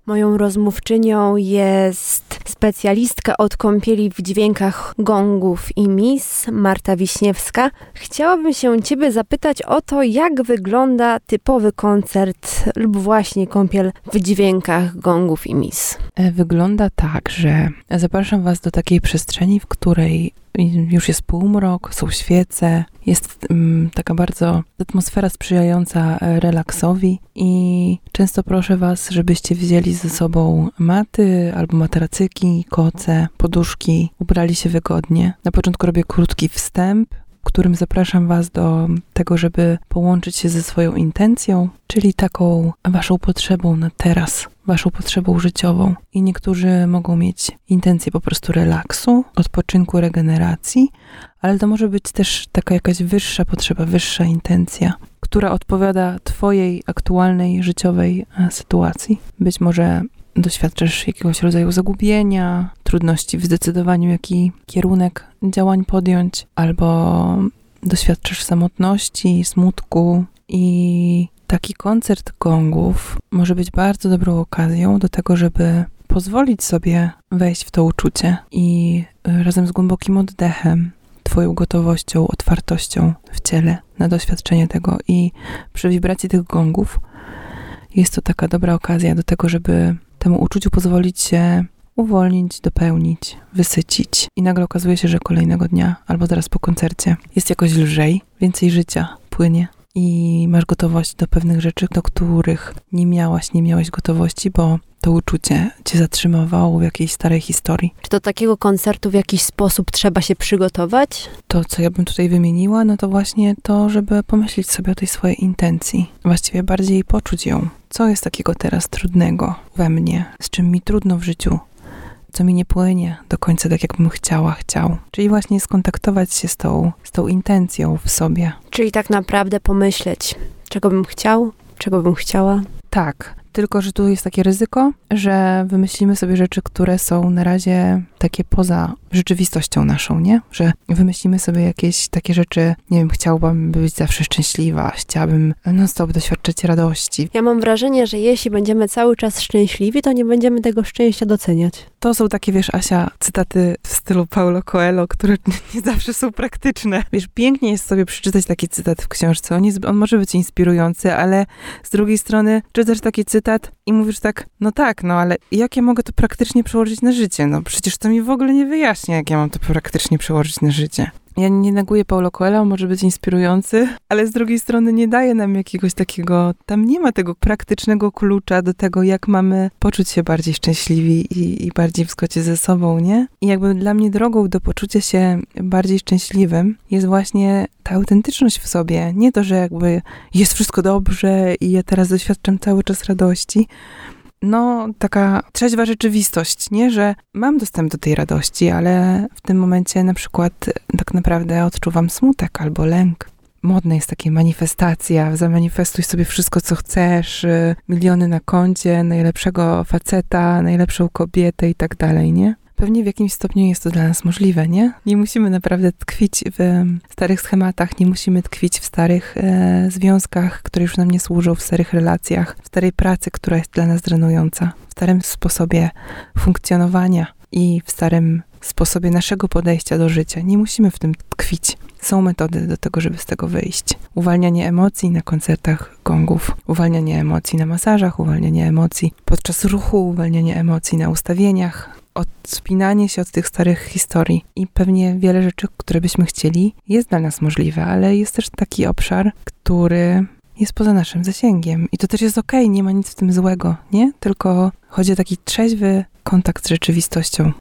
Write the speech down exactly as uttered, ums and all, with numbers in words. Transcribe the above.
Moją rozmówczynią jest specjalistka od kąpieli w dźwiękach gongów i mis, Marta Wiśniewska. Chciałabym się Ciebie zapytać o to, jak wygląda typowy koncert lub właśnie kąpiel w dźwiękach gongów i mis. Wygląda tak, że zapraszam Was do takiej przestrzeni, w której już jest półmrok, są świece, jest um, taka bardzo atmosfera sprzyjająca relaksowi i często proszę Was, żebyście wzięli ze sobą maty albo materacyki, koce, poduszki, ubrali się wygodnie. Na początku robię krótki wstęp, w którym zapraszam Was do tego, żeby połączyć się ze swoją intencją, czyli taką Waszą potrzebą na teraz, Waszą potrzebą życiową. I niektórzy mogą mieć intencję po prostu relaksu, odpoczynku, regeneracji, ale to może być też taka jakaś wyższa potrzeba, wyższa intencja, która odpowiada Twojej aktualnej życiowej sytuacji. Być może doświadczasz jakiegoś rodzaju zagubienia, trudności w zdecydowaniu, jaki kierunek działań podjąć, albo doświadczasz samotności, smutku i taki koncert gongów może być bardzo dobrą okazją do tego, żeby pozwolić sobie wejść w to uczucie i razem z głębokim oddechem, Twoją gotowością, otwartością w ciele na doświadczenie tego i przy wibracji tych gongów jest to taka dobra okazja do tego, żeby temu uczuciu pozwolić się uwolnić, dopełnić, wysycić. I nagle okazuje się, że kolejnego dnia albo zaraz po koncercie jest jakoś lżej, więcej życia płynie i masz gotowość do pewnych rzeczy, do których nie miałaś, nie miałeś gotowości, bo to uczucie cię zatrzymywało w jakiejś starej historii. Czy do takiego koncertu w jakiś sposób trzeba się przygotować? To, co ja bym tutaj wymieniła, no to właśnie to, żeby pomyśleć sobie o tej swojej intencji. Właściwie bardziej poczuć ją. Co jest takiego teraz trudnego we mnie? Z czym mi trudno w życiu? Co mi nie płynie do końca tak, jakbym chciała, chciał. Czyli właśnie skontaktować się z tą, z tą intencją w sobie. Czyli tak naprawdę pomyśleć, czego bym chciał, czego bym chciała. Tak. Tylko że tu jest takie ryzyko, że wymyślimy sobie rzeczy, które są na razie takie poza rzeczywistością naszą, nie? Że wymyślimy sobie jakieś takie rzeczy, nie wiem, chciałabym być zawsze szczęśliwa, chciałabym non-stop doświadczać radości. Ja mam wrażenie, że jeśli będziemy cały czas szczęśliwi, to nie będziemy tego szczęścia doceniać. To są takie, wiesz, Asia, cytaty w stylu Paulo Coelho, które nie zawsze są praktyczne. Wiesz, pięknie jest sobie przeczytać taki cytat w książce. On, jest, on może być inspirujący, ale z drugiej strony czytasz taki cytat i mówisz tak, no tak, no ale jak ja mogę to praktycznie przełożyć na życie? No przecież to mi w ogóle nie wyjaśnia, jak ja mam to praktycznie przełożyć na życie. Ja nie neguję Paulo Coelho, może być inspirujący, ale z drugiej strony nie daje nam jakiegoś takiego, tam nie ma tego praktycznego klucza do tego, jak mamy poczuć się bardziej szczęśliwi i, i bardziej w zgodzie ze sobą, nie? I jakby dla mnie drogą do poczucia się bardziej szczęśliwym jest właśnie ta autentyczność w sobie. Nie to, że jakby jest wszystko dobrze i ja teraz doświadczam cały czas radości. No, taka trzeźwa rzeczywistość, nie? Że mam dostęp do tej radości, ale w tym momencie na przykład tak naprawdę odczuwam smutek albo lęk. Modne jest takie manifestacja, zamanifestuj sobie wszystko, co chcesz, miliony na koncie, najlepszego faceta, najlepszą kobietę i tak dalej, nie? Pewnie w jakimś stopniu jest to dla nas możliwe, nie? Nie musimy naprawdę tkwić w starych schematach, nie musimy tkwić w starych e, związkach, które już nam nie służą, w starych relacjach, w starej pracy, która jest dla nas drenująca, w starym sposobie funkcjonowania i w starym sposobie naszego podejścia do życia. Nie musimy w tym tkwić. Są metody do tego, żeby z tego wyjść. Uwalnianie emocji na koncertach gongów, uwalnianie emocji na masażach, uwalnianie emocji podczas ruchu, uwalnianie emocji na ustawieniach, odspinanie się od tych starych historii i pewnie wiele rzeczy, które byśmy chcieli, jest dla nas możliwe, ale jest też taki obszar, który jest poza naszym zasięgiem i to też jest okej, nie ma nic w tym złego, nie? Tylko chodzi o taki trzeźwy kontakt z rzeczywistością